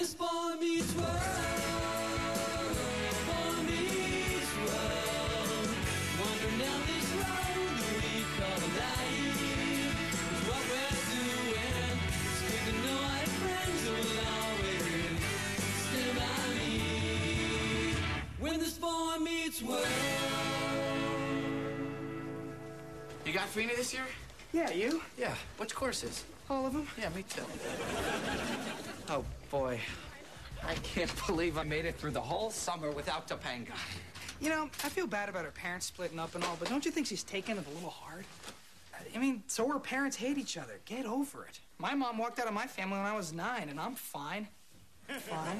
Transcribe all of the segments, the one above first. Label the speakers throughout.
Speaker 1: this boy meets world, boy meets world, wandering down this road that we call life. What we're doing is good to know our friends will always stand by me. When this boy meets world.
Speaker 2: You got Feeney this year?
Speaker 3: Yeah, you?
Speaker 2: Yeah. Which courses?
Speaker 3: All of them?
Speaker 2: Yeah, me too. Oh, boy. I can't believe I made it through the whole summer without Topanga.
Speaker 3: You know, I feel bad about her parents splitting up and all, but don't you think she's taking it a little hard? I mean, so her parents hate each other. Get over it. My mom walked out of my family when I was 9, and I'm fine. Fine.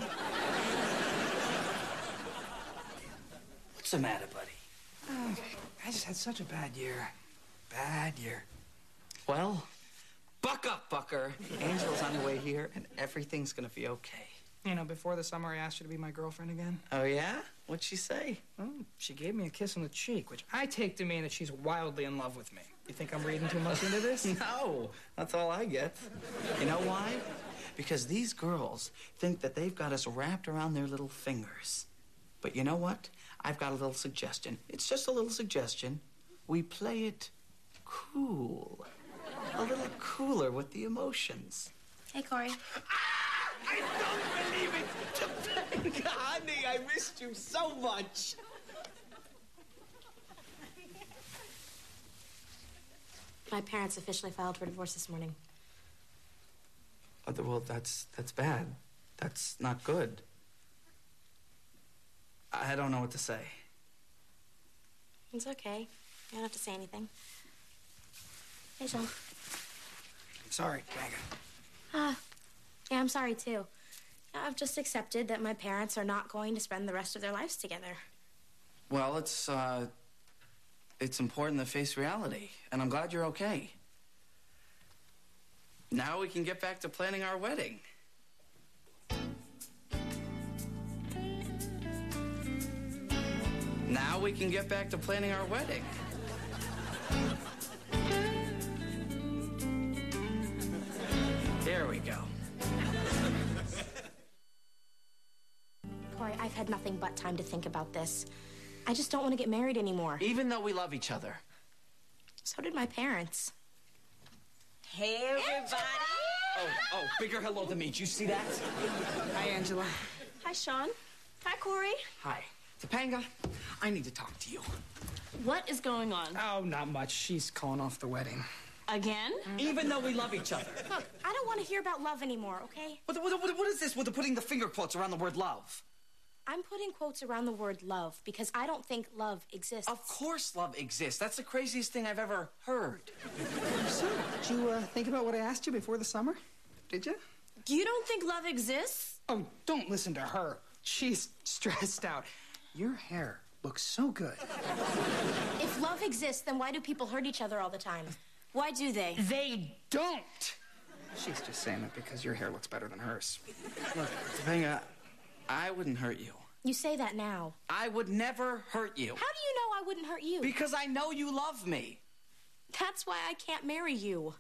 Speaker 2: What's the matter, buddy?
Speaker 3: I just had such a bad year. Bad year.
Speaker 2: Well, buck up, Bucker. Angela's on her way here, and everything's gonna be okay.
Speaker 3: You know, before the summer, I asked her to be my girlfriend again.
Speaker 2: Oh, yeah? What'd she say?
Speaker 3: Well, she gave me a kiss on the cheek, which I take to mean that she's wildly in love with me. You think I'm reading too much into this?
Speaker 2: No, that's all I get. You know why? Because these girls think that they've got us wrapped around their little fingers. But you know what? I've got a little suggestion. It's just a little suggestion. We play it cool. A little cooler with the emotions.
Speaker 4: Hey, Corey.
Speaker 2: I don't believe it! Topanga, honey, I missed you so much.
Speaker 4: My parents officially filed for divorce this morning.
Speaker 2: Well, that's bad. That's not good. I don't know what to say.
Speaker 4: It's okay. You don't have to say anything. Hey, Sean.
Speaker 3: Sorry, Topanga.
Speaker 4: Yeah, I'm sorry, too. I've just accepted that my parents are not going to spend the rest of their lives together.
Speaker 2: Well, it's important to face reality, and I'm glad you're okay. Now we can get back to planning our wedding. Now we can get back to planning our wedding. There we go.
Speaker 4: Corey, I've had nothing but time to think about this. I just don't want to get married anymore.
Speaker 2: Even though we love each other.
Speaker 4: So did my parents.
Speaker 5: Hey, everybody.
Speaker 2: Oh, bigger hello than me. Did you see that?
Speaker 3: Hi, Angela.
Speaker 4: Hi, Sean. Hi, Corey.
Speaker 2: Hi. Topanga, I need to talk to you.
Speaker 5: What is going on?
Speaker 3: Oh, not much. She's calling off the wedding.
Speaker 5: Again?
Speaker 2: Even though we love each other.
Speaker 4: Look, I don't want to hear about love anymore, okay?
Speaker 2: What is this with the putting the finger quotes around the word love?
Speaker 4: I'm putting quotes around the word love because I don't think love exists.
Speaker 2: Of course love exists. That's the craziest thing I've ever heard.
Speaker 3: So, did you think about what I asked you before the summer? Did you?
Speaker 5: You don't think love exists?
Speaker 3: Oh, don't listen to her. She's stressed out. Your hair looks so good.
Speaker 4: If love exists, then why do people hurt each other all the time?
Speaker 5: Why do they?
Speaker 3: They don't. She's just saying that because your hair looks better than hers.
Speaker 2: Look, Topanga, I wouldn't hurt you.
Speaker 4: You say that now.
Speaker 2: I would never hurt you.
Speaker 4: How do you know I wouldn't hurt you?
Speaker 2: Because I know you love me.
Speaker 4: That's why I can't marry you.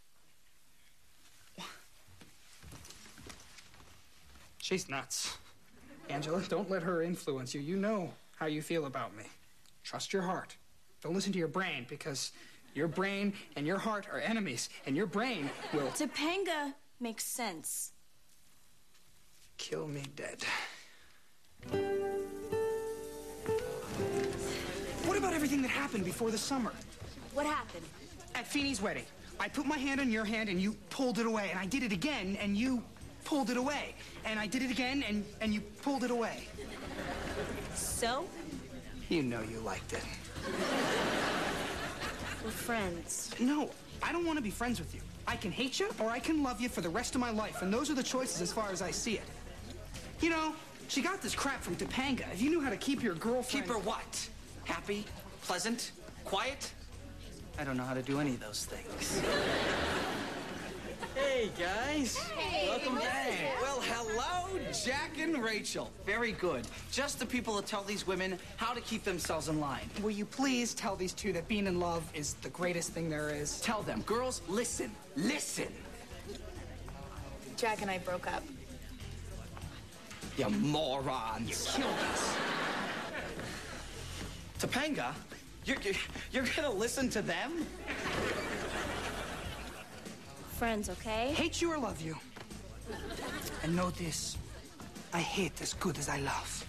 Speaker 3: She's nuts. Angela, don't let her influence you. You know how you feel about me. Trust your heart. Don't listen to your brain, because your brain and your heart are enemies, and your brain will
Speaker 5: Topanga makes sense.
Speaker 3: kill me dead. What about everything that happened before the summer?
Speaker 4: What happened?
Speaker 3: At Feeney's wedding, I put my hand on your hand and you pulled it away, and I did it again and you pulled it away, and I did it again and you pulled it away.
Speaker 5: So?
Speaker 3: You know you liked it.
Speaker 5: We're friends.
Speaker 3: No, I don't want to be friends with you. I can hate you or I can love you for the rest of my life, and those are the choices as far as I see it. You know, she got this crap from Topanga. If you knew how to keep your girlfriend...
Speaker 2: Keep her what? Happy? Pleasant? Quiet? I don't know how to do any of those things. Hey, guys.
Speaker 4: Hey.
Speaker 2: Welcome back. Well, hello, Jack and Rachel. Very good. Just the people that tell these women how to keep themselves in line.
Speaker 3: Will you please tell these two that being in love is the greatest thing there is?
Speaker 2: Tell them. Girls, listen. Listen.
Speaker 6: Jack and I broke up.
Speaker 2: You morons.
Speaker 3: You killed us.
Speaker 2: Topanga, you're gonna listen to them?
Speaker 5: Friends, okay?
Speaker 3: Hate you or love you. And know this. I hate as good as I love.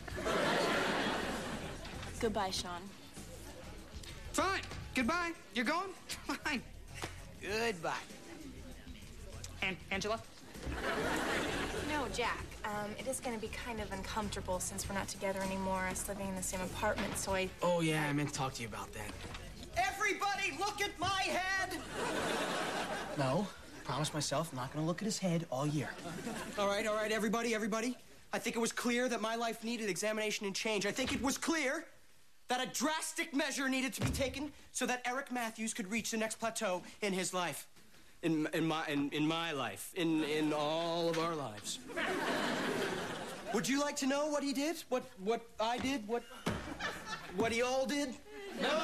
Speaker 5: Goodbye, Sean.
Speaker 3: Fine. Goodbye. You're going? Fine. Goodbye. And Angela?
Speaker 6: No, Jack. It is going to be kind of uncomfortable since we're not together anymore, us living in the same apartment, so I...
Speaker 3: Oh, yeah, I meant to talk to you about that.
Speaker 7: Everybody, look at my head!
Speaker 8: No, promise myself I'm not gonna look at his head all year.
Speaker 7: All right, everybody. I think it was clear that my life needed examination and change. I think it was clear that a drastic measure needed to be taken so that Eric Matthews could reach the next plateau in his life. In my life. In all of our lives. Would you like to know what he did? What I did? What he all did? No!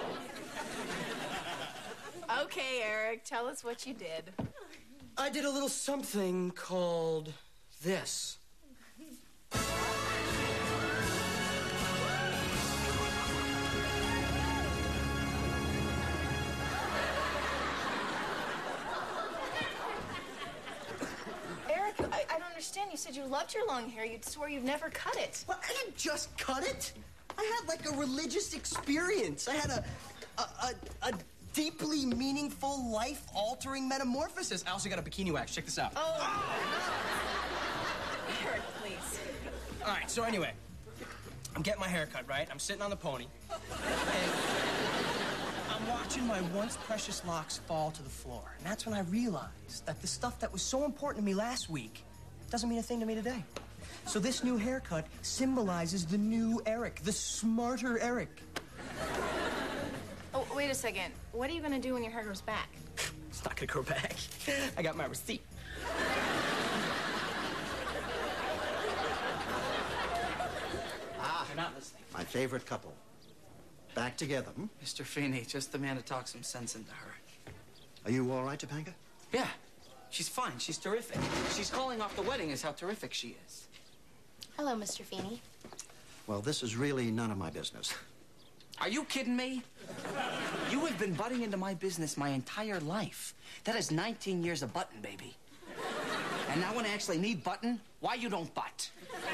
Speaker 6: Okay, Eric, tell us what you did.
Speaker 7: I did a little something called this.
Speaker 6: Eric, I don't understand. You said you loved your long hair. You swore you'd never cut it.
Speaker 7: Well, I didn't just cut it. I had like a religious experience. I had a deeply meaningful, life-altering metamorphosis. I also got a bikini wax. Check this out.
Speaker 6: Oh. Eric, please.
Speaker 7: All right, so anyway, I'm getting my hair cut, right? I'm sitting on the pony. And I'm watching my once precious locks fall to the floor. And that's when I realized that the stuff that was so important to me last week doesn't mean a thing to me today. So this new haircut symbolizes the new Eric, the smarter Eric.
Speaker 6: Oh, wait a second. What are you going to do when your hair grows back?
Speaker 7: It's not gonna grow back. I got my receipt.
Speaker 2: You're not listening.
Speaker 9: My favorite couple. Back together, hmm?
Speaker 2: Mr. Feeney, just the man to talk some sense into her.
Speaker 9: Are you all right, Topanga?
Speaker 2: Yeah, she's fine. She's terrific. She's calling off the wedding is how terrific she is.
Speaker 4: Hello, Mr. Feeney.
Speaker 9: Well, this is really none of my business.
Speaker 2: Are you kidding me? You have been butting into my business my entire life. That is 19 years of button, baby. And now when I actually need button, why you don't butt?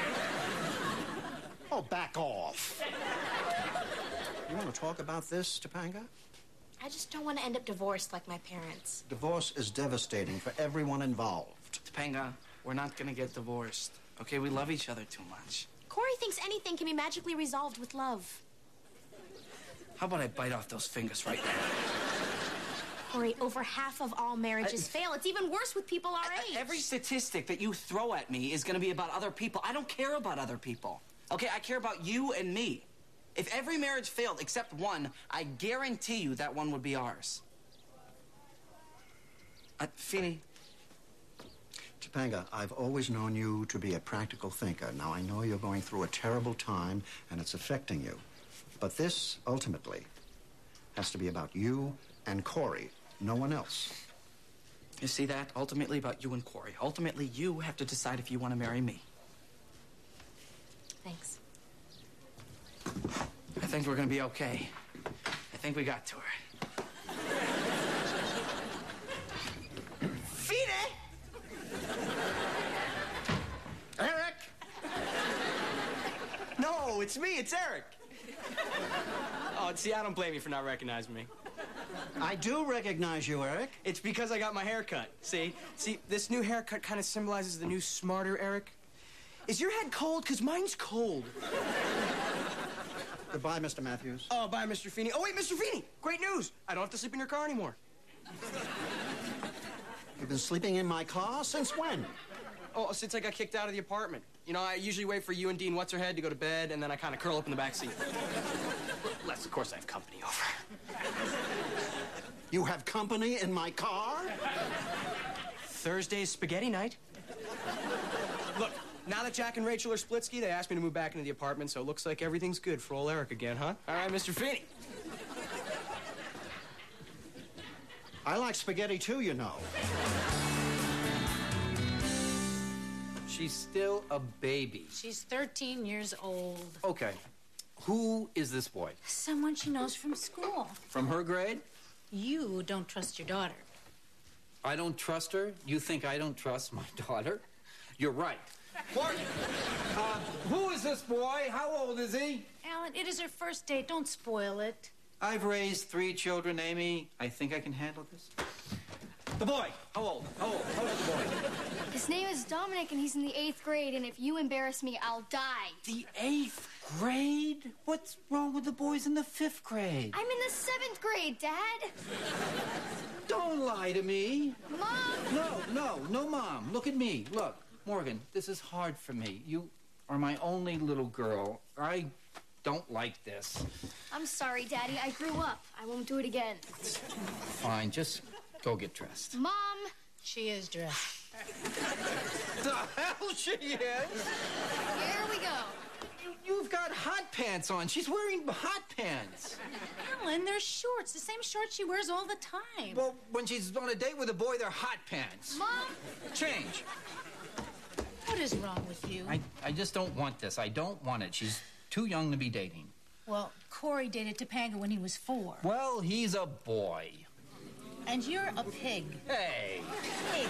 Speaker 9: Oh, back off. You want to talk about this, Topanga?
Speaker 4: I just don't want to end up divorced like my parents.
Speaker 9: Divorce is devastating for everyone involved.
Speaker 2: Topanga, we're not gonna get divorced. Okay, we love each other too much.
Speaker 4: Corey thinks anything can be magically resolved with love.
Speaker 2: How about I bite off those fingers right now?
Speaker 4: Corey, over half of all marriages fail. It's even worse with people our age.
Speaker 2: Every statistic that you throw at me is gonna be about other people. I don't care about other people. Okay, I care about you and me. If every marriage failed except one, I guarantee you that one would be ours. Feeney.
Speaker 9: Topanga, I've always known you to be a practical thinker. Now, I know you're going through a terrible time, and it's affecting you. But this, ultimately, has to be about you and Corey, no one else.
Speaker 2: You see that? Ultimately about you and Corey. Ultimately, you have to decide if you want to marry me.
Speaker 4: Thanks.
Speaker 2: I think we're gonna be okay. I think we got to her.
Speaker 7: Feeney! Eric! No, it's me, it's Eric. Oh, see, I don't blame you for not recognizing me.
Speaker 9: I do recognize you, Eric.
Speaker 7: It's because I got my hair cut. See, this new haircut kind of symbolizes the new smarter Eric. Is your head cold? Because mine's cold.
Speaker 9: Goodbye, Mr. Matthews.
Speaker 7: Oh, bye, Mr. Feeney. Oh, wait, Mr. Feeney, great news. I don't have to sleep in your car anymore.
Speaker 9: You've been sleeping in my car? Since when?
Speaker 7: Oh, since I got kicked out of the apartment. You know, I usually wait for you and Dean What's-Her-Head to go to bed, and then I kind of curl up in the back seat. Unless, of course, I have company over.
Speaker 9: You have company in my car?
Speaker 7: Thursday's spaghetti night. Look, now that Jack and Rachel are splitsky, they asked me to move back into the apartment, so it looks like everything's good for old Eric again, huh? All right, Mr. Feeney.
Speaker 9: I like spaghetti too, you know.
Speaker 10: She's still a baby.
Speaker 11: She's 13 years old.
Speaker 10: Okay. Who is this boy?
Speaker 11: Someone she knows from school.
Speaker 10: From her grade?
Speaker 11: You don't trust your daughter.
Speaker 10: I don't trust her? You think I don't trust my daughter? You're right. Mark, who is this boy? How old is he?
Speaker 11: Alan, it is her first date. Don't spoil it.
Speaker 2: I've raised 3 children, Amy. I think I can handle this.
Speaker 10: The boy. How old? How old? How old is the boy?
Speaker 12: His name is Dominic, and he's in the 8th grade, and if you embarrass me, I'll die.
Speaker 2: The 8th grade? What's wrong with the boys in the 5th grade?
Speaker 12: I'm in the 7th grade, Dad.
Speaker 10: Don't lie to me.
Speaker 12: Mom!
Speaker 10: No, Mom. Look at me. Look, Morgan, this is hard for me. You are my only little girl. I don't like this.
Speaker 12: I'm sorry, Daddy. I grew up. I won't do it again.
Speaker 10: Fine, just go get dressed.
Speaker 12: Mom!
Speaker 11: She is dressed.
Speaker 10: The hell she is?
Speaker 12: Here we go.
Speaker 10: You've got hot pants on. She's wearing hot pants.
Speaker 11: Alan, they're shorts. The same shorts she wears all the time.
Speaker 10: Well, when she's on a date with a boy, they're hot pants.
Speaker 12: Mom!
Speaker 10: Change.
Speaker 11: What is wrong with you?
Speaker 10: I just don't want this. I don't want it. She's too young to be dating.
Speaker 11: Well, Corey dated Topanga when he was 4.
Speaker 10: Well, he's a boy.
Speaker 11: And you're a pig.
Speaker 10: Hey.
Speaker 11: Pig.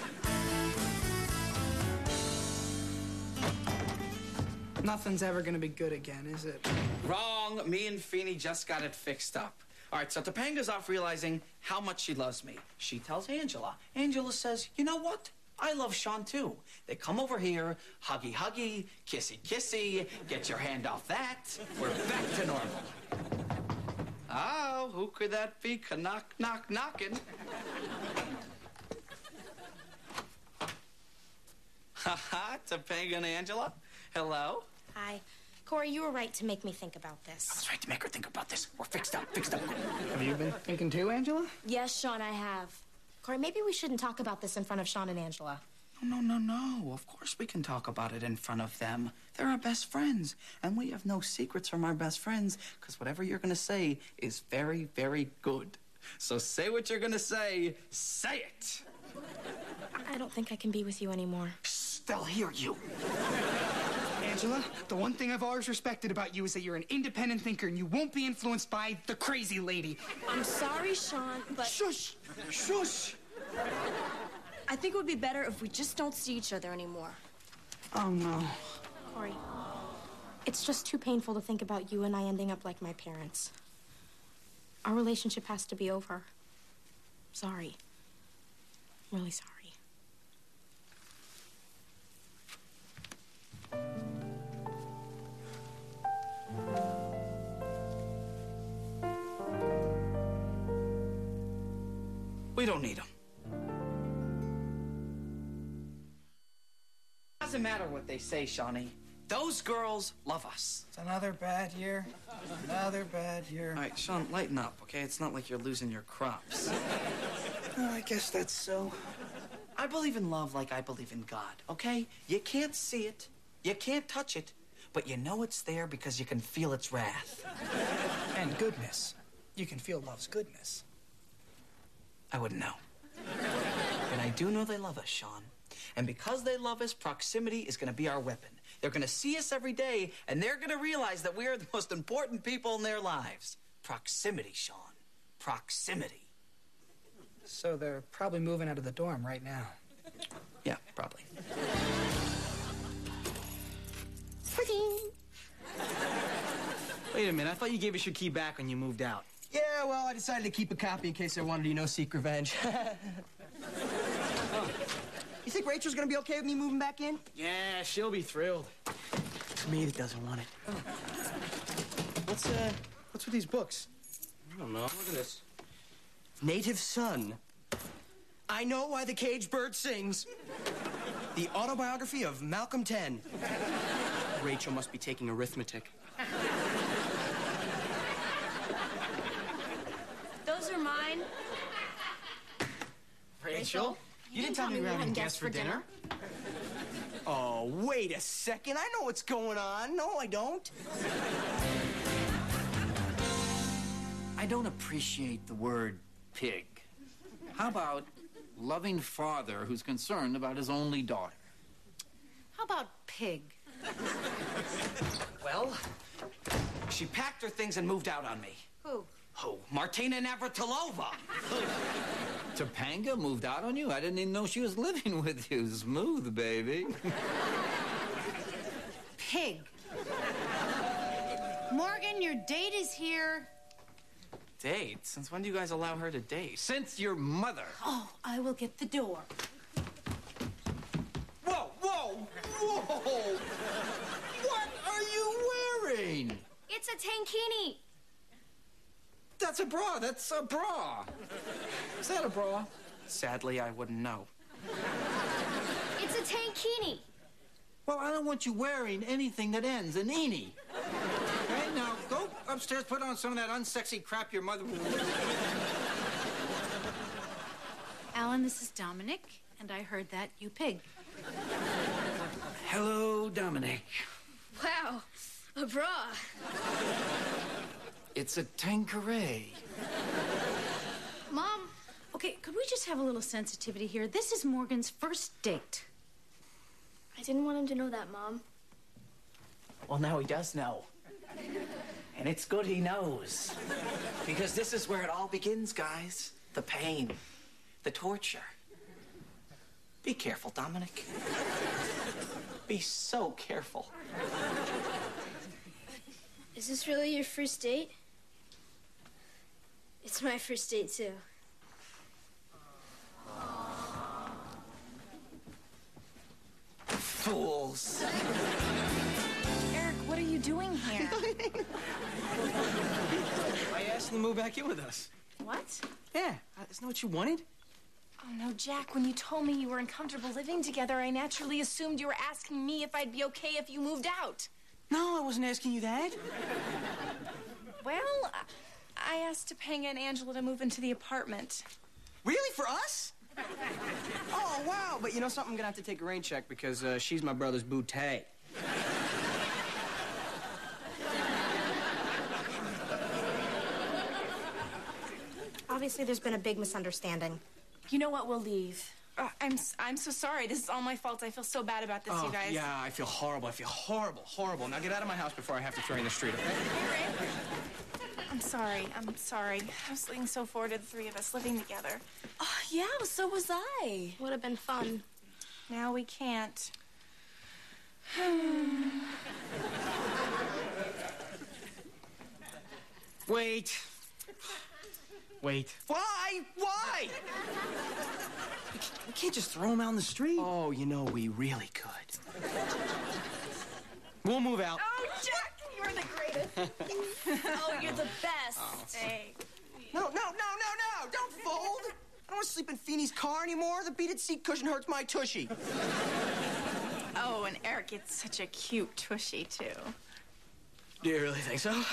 Speaker 3: Nothing's ever gonna be good again, is it?
Speaker 2: Wrong. Me and Feeney just got it fixed up. All right, so Topanga's off realizing how much she loves me. She tells Angela. Angela says, you know what? I love Sean, too. They come over here, huggy, huggy, kissy, kissy, get your hand off that. We're back to normal. Oh, who could that be? Knock, knock, knocking. Ha-ha, Topanga and Angela. Hello.
Speaker 4: Hi. Corey, you were right to make me think about
Speaker 2: I
Speaker 4: this.
Speaker 2: was right to make her think about this. We're fixed up.
Speaker 3: Have you been thinking too, Angela?
Speaker 4: Yes, Sean, I have. Corey, maybe we shouldn't talk about this in front of Sean and Angela.
Speaker 2: No. Of course we can talk about it in front of them. They're our best friends. And we have no secrets from our best friends, because whatever you're going to say is very, very good. So say what you're going to say. Say it.
Speaker 4: I don't think I can be with you anymore.
Speaker 2: They'll hear you.
Speaker 3: Angela, the one thing I've always respected about you is that you're an independent thinker and you won't be influenced by the crazy lady.
Speaker 4: I'm sorry, Sean, but...
Speaker 7: Shush! Shush!
Speaker 5: I think it would be better if we just don't see each other anymore.
Speaker 2: Oh, no.
Speaker 4: Corey, it's just too painful to think about you and I ending up like my parents. Our relationship has to be over. Sorry. I'm really sorry.
Speaker 2: We don't need them. Doesn't matter what they say, Shawnee. Those girls love us.
Speaker 7: It's another bad year. Another bad year.
Speaker 2: All right, Sean, lighten up, okay? It's not like you're losing your crops.
Speaker 7: I guess that's so.
Speaker 2: I believe in love like I believe in God, okay? You can't see it, you can't touch it, but you know it's there because you can feel its wrath.
Speaker 3: And goodness. You can feel love's goodness.
Speaker 2: I wouldn't know. But I do know they love us, Sean. And because they love us, proximity is going to be our weapon. They're going to see us every day, and they're going to realize that we are the most important people in their lives. Proximity, Sean. Proximity.
Speaker 3: So they're probably moving out of the dorm right now.
Speaker 2: Yeah, probably.
Speaker 7: Wait a minute, I thought you gave us your key back when you moved out. Yeah, well, I decided to keep a copy in case I wanted to, seek revenge. You think Rachel's gonna be okay with me moving back in? Yeah, she'll be thrilled. It's me that doesn't want it. What's with these books? I don't know. Look at this. Native Son. I Know Why the Caged Bird Sings. The autobiography of Malcolm Ten. Rachel must be taking arithmetic.
Speaker 5: Those are mine.
Speaker 7: Rachel? You didn't tell me we were having guests for dinner? Oh, wait a second. I know what's going on. No, I don't.
Speaker 10: I don't appreciate the word pig. How about loving father who's concerned about his only daughter?
Speaker 11: How about pig?
Speaker 2: Well, she packed her things and moved out on me.
Speaker 11: Who?
Speaker 2: Oh, Martina Navratilova.
Speaker 10: Topanga moved out on you? I didn't even know she was living with you. Smooth, baby.
Speaker 11: Pig. Morgan, your date is here.
Speaker 2: Date? Since when do you guys allow her to date?
Speaker 10: Since your mother.
Speaker 11: Oh, I will get the door.
Speaker 10: Whoa, whoa, whoa! What are you wearing?
Speaker 12: It's a tankini.
Speaker 10: That's a bra. That's a bra. Is that a bra?
Speaker 2: Sadly, I wouldn't know.
Speaker 12: It's a tankini.
Speaker 10: Well, I don't want you wearing anything that ends in "-ini". Okay, now go upstairs, put on some of that unsexy crap your mother...
Speaker 11: Alan, this is Dominic, and I heard that you pig.
Speaker 10: Hello, Dominic.
Speaker 12: Wow, a bra.
Speaker 10: It's a Tanqueray.
Speaker 11: Mom, okay, could we just have a little sensitivity here? This is Morgan's first date.
Speaker 12: I didn't want him to know that, Mom.
Speaker 2: Well, now he does know. And it's good he knows. Because this is where it all begins, guys. The pain. The torture. Be careful, Dominic. Be so careful.
Speaker 12: Is this really your first date? It's my first date, too.
Speaker 2: Fools.
Speaker 6: Eric, what are you doing here?
Speaker 7: I asked him to move back in with us.
Speaker 6: What?
Speaker 7: Yeah, isn't that what you wanted?
Speaker 6: Oh, no, Jack, when you told me you were uncomfortable living together, I naturally assumed you were asking me if I'd be okay if you moved out.
Speaker 7: No, I wasn't asking you that.
Speaker 6: Well, I asked Topanga and Angela to move into the apartment.
Speaker 7: Really, for us? Oh, wow. But you know something? I'm gonna have to take a rain check because she's my brother's bootay.
Speaker 4: Obviously, there's been a big misunderstanding.
Speaker 6: You know what? We'll leave. I'm so sorry. This is all my fault. I feel so bad about this, you guys.
Speaker 7: Yeah, I feel horrible. I feel horrible, horrible. Now get out of my house before I have to throw you in the street, okay?
Speaker 6: I'm sorry. I was looking so forward to the three of us living together.
Speaker 5: Oh, yeah, so was I.
Speaker 4: Would have been fun.
Speaker 6: Now we can't.
Speaker 7: Wait. Why? Why? We can't just throw him out in the street. Oh, you know, we really could. We'll move out.
Speaker 6: Oh, Jack, you're the greatest.
Speaker 5: Oh, you're the best.
Speaker 6: Hey.
Speaker 7: No. Don't fold. I don't want to sleep in Feeney's car anymore. The beaded seat cushion hurts my tushy.
Speaker 6: Oh, and Eric gets such a cute tushy, too.
Speaker 7: Do you really think so?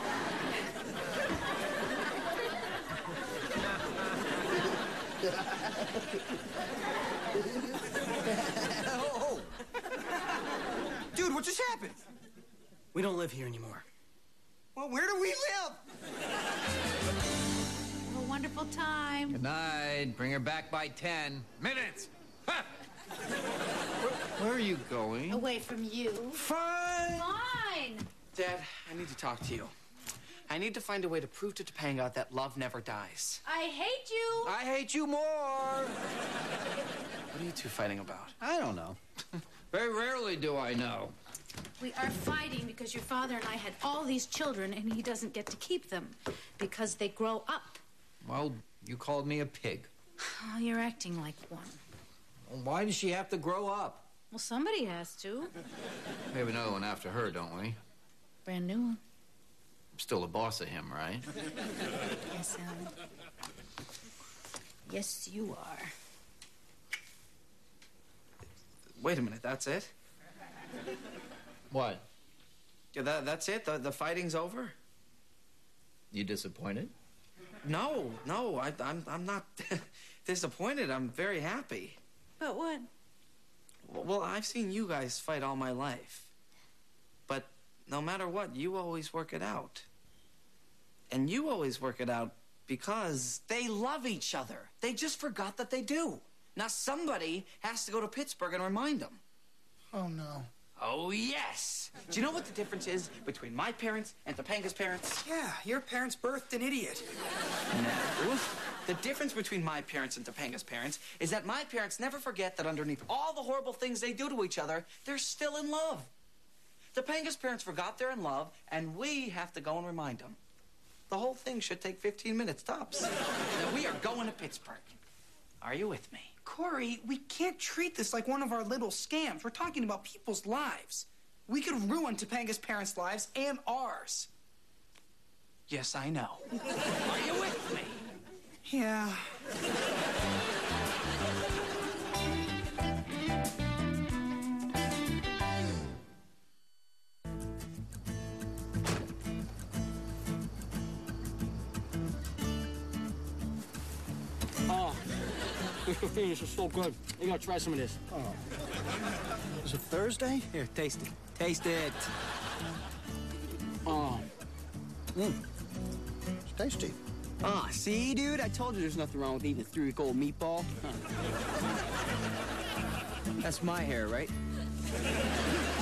Speaker 7: Oh. Dude, what just happened? We don't live here anymore. Well, where do we live?
Speaker 11: Have a wonderful time.
Speaker 10: Good night. Bring her back by 10 minutes. Ha! Where are you going?
Speaker 11: Away from you.
Speaker 7: Fine.
Speaker 11: Fine.
Speaker 2: Dad, I need to talk to you. I need to find a way to prove to Topanga that love never dies.
Speaker 11: I hate you.
Speaker 10: I hate you more.
Speaker 2: What are you two fighting about?
Speaker 10: I don't know. Very rarely do I know.
Speaker 11: We are fighting because your father and I had all these children and he doesn't get to keep them because they grow up.
Speaker 10: Well, you called me a pig.
Speaker 11: Oh, you're acting like one.
Speaker 10: Well, why does she have to grow up?
Speaker 11: Well, somebody has to.
Speaker 10: We have another one after her, don't we?
Speaker 11: Brand new one.
Speaker 10: I'm still the boss of him, right?
Speaker 11: Yes, Alan. Yes, you are.
Speaker 2: Wait a minute, that's it?
Speaker 10: What?
Speaker 2: Yeah, that's it? The fighting's over?
Speaker 10: You disappointed?
Speaker 2: No, I'm not disappointed. I'm very happy.
Speaker 11: But what?
Speaker 2: Well, I've seen you guys fight all my life. But no matter what, you always work it out. And you always work it out because they love each other. They just forgot that they do. Now somebody has to go to Pittsburgh and remind them.
Speaker 8: Oh, no.
Speaker 2: Oh, yes. Do you know what the difference is between my parents and Topanga's parents?
Speaker 3: Yeah, your parents birthed an idiot.
Speaker 2: No. The difference between my parents and Topanga's parents is that my parents never forget that underneath all the horrible things they do to each other, they're still in love. Topanga's parents forgot they're in love, and we have to go and remind them. The whole thing should take 15 minutes tops. Now, we are going to Pittsburgh. Are you with me?
Speaker 3: Corey, we can't treat this like one of our little scams. We're talking about people's lives. We could ruin Topanga's parents' lives and ours.
Speaker 2: Yes, I know. Are you with me?
Speaker 3: Yeah.
Speaker 8: Oh, this is so good. You gotta try some of this. Oh.
Speaker 9: Is it Thursday?
Speaker 7: Here, taste it. Taste it.
Speaker 8: Oh.
Speaker 9: It's tasty.
Speaker 7: Ah, see, dude? I told you there's nothing wrong with eating a 3-week-old meatball. Huh. That's my hair, right?